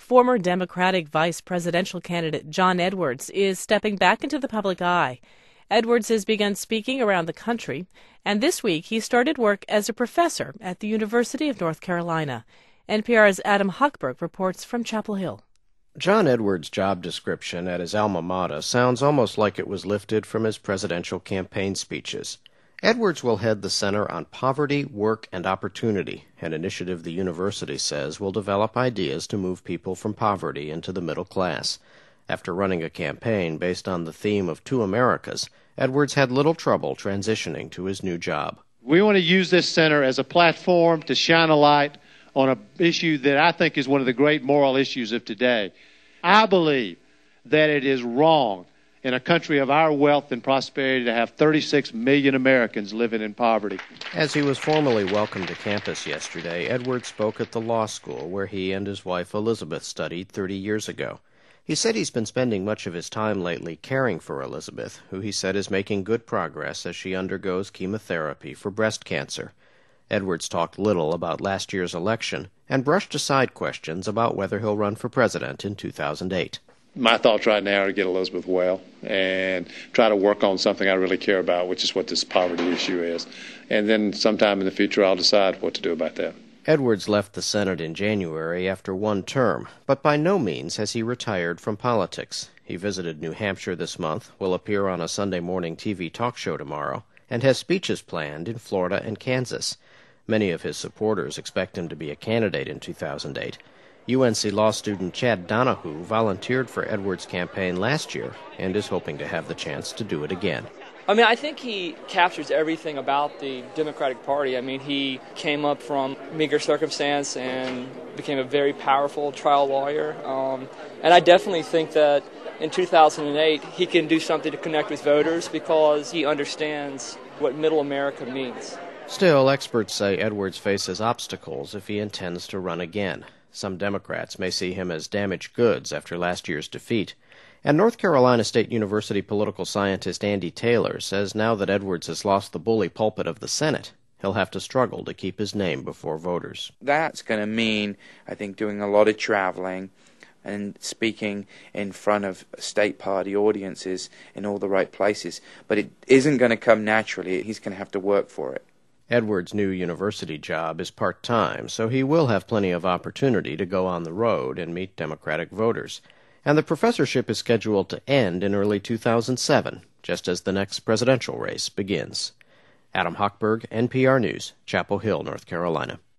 Former Democratic vice presidential candidate John Edwards is stepping back into the public eye. Edwards has begun speaking around the country, and this week he started work as a professor at the University of North Carolina. NPR's Adam Hochberg reports from Chapel Hill. John Edwards' job description at his alma mater sounds almost like it was lifted from his presidential campaign speeches. Edwards will head the Center on Poverty, Work, and Opportunity, an initiative the university says will develop ideas to move people from poverty into the middle class. After running a campaign based on the theme of Two Americas, Edwards had little trouble transitioning to his new job. We want to use this center as a platform to shine a light on an issue that I think is one of the great moral issues of today. I believe that it is wrong in a country of our wealth and prosperity to have 36 million Americans living in poverty. As he was formally welcomed to campus yesterday, Edwards spoke at the law school where he and his wife Elizabeth studied 30 years ago. He said he's been spending much of his time lately caring for Elizabeth, who he said is making good progress as she undergoes chemotherapy for breast cancer. Edwards talked little about last year's election and brushed aside questions about whether he'll run for president in 2008. My thoughts right now are to get Elizabeth well and try to work on something I really care about, which is what this poverty issue is. And then sometime in the future, I'll decide what to do about that. Edwards left the Senate in January after one term, but by no means has he retired from politics. He visited New Hampshire this month, will appear on a Sunday morning TV talk show tomorrow, and has speeches planned in Florida and Kansas. Many of his supporters expect him to be a candidate in 2008. UNC law student Chad Donahue volunteered for Edwards' campaign last year and is hoping to have the chance to do it again. I think he captures everything about the Democratic Party. He came up from meager circumstance and became a very powerful trial lawyer. And I definitely think that in 2008 he can do something to connect with voters because he understands what middle America means. Still, experts say Edwards faces obstacles if he intends to run again. Some Democrats may see him as damaged goods after last year's defeat. And North Carolina State University political scientist Andy Taylor says now that Edwards has lost the bully pulpit of the Senate, he'll have to struggle to keep his name before voters. That's going to mean, I think, doing a lot of traveling and speaking in front of state party audiences in all the right places. But it isn't going to come naturally. He's going to have to work for it. Edwards' new university job is part-time, so he will have plenty of opportunity to go on the road and meet Democratic voters. And the professorship is scheduled to end in early 2007, just as the next presidential race begins. Adam Hochberg, NPR News, Chapel Hill, North Carolina.